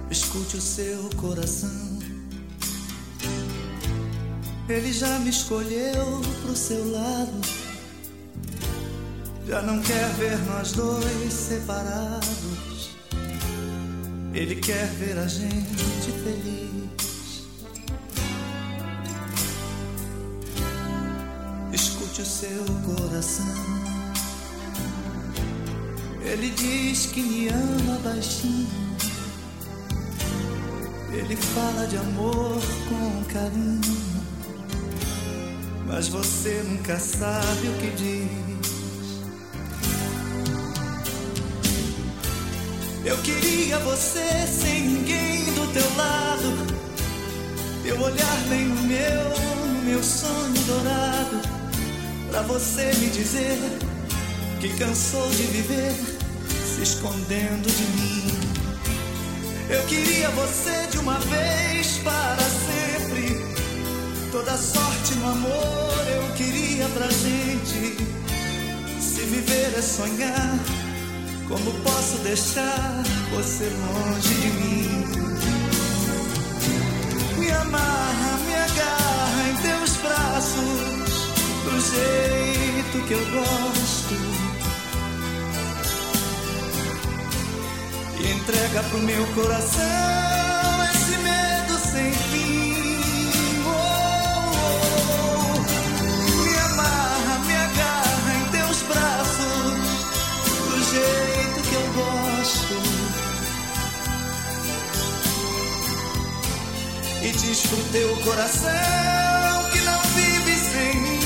Escute o seu coração. Ele já me escolheu pro seu lado. Já não quer ver nós dois separados. Ele quer ver a gente feliz. Escute o seu coração. Ele diz que me ama baixinho. Ele fala de amor com carinho, mas você nunca sabe o que diz. Eu queria você sem ninguém do teu lado. Eu olhar bem no meu sonho dourado, pra você me dizer que cansou de viver se escondendo de mim. Eu queria você de uma vez para sempre. Toda sorte no amor eu queria pra gente. Se viver é sonhar, como posso deixar você longe de mim? Me amarra, me agarra em teus braços, do jeito que eu gosto. E entrega pro meu coração esse medo sem fim. Oh, oh, oh. Me amarra, me agarra em teus braços, do jeito que eu gosto. E diz pro teu coração que não vive sem mim.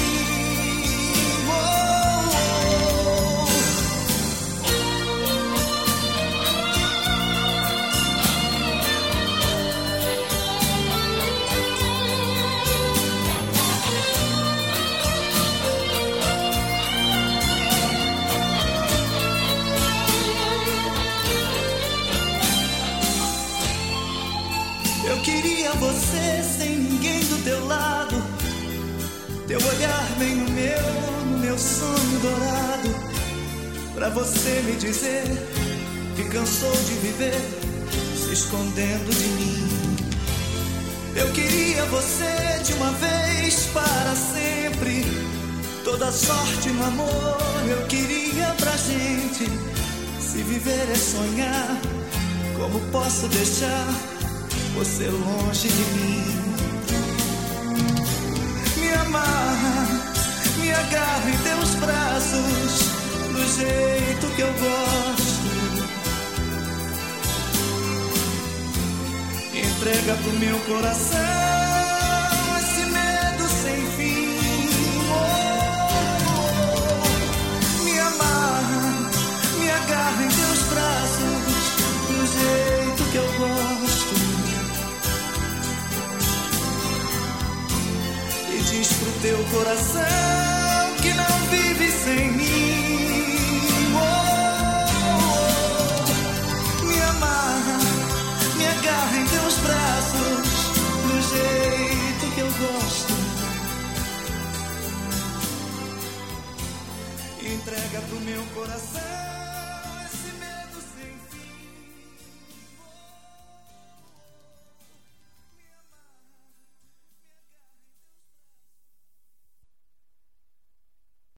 Eu queria você sem ninguém do teu lado. Teu olhar bem no meu sonho dourado, pra você me dizer que cansou de viver se escondendo de mim. Eu queria você de uma vez para sempre. Toda sorte no amor eu queria pra gente. Se viver é sonhar, como posso deixar você longe de mim? Me amarra, me agarra em teus braços, do jeito que eu gosto. Entrega pro meu coração esse medo sem fim. Oh, oh, oh. Me amarra, me agarra em teus braços, do jeito que eu gosto. Diz pro teu coração que não vive sem mim. Oh, oh. Me amarra, me agarra em teus braços, do jeito que eu gosto. Entrega pro meu coração.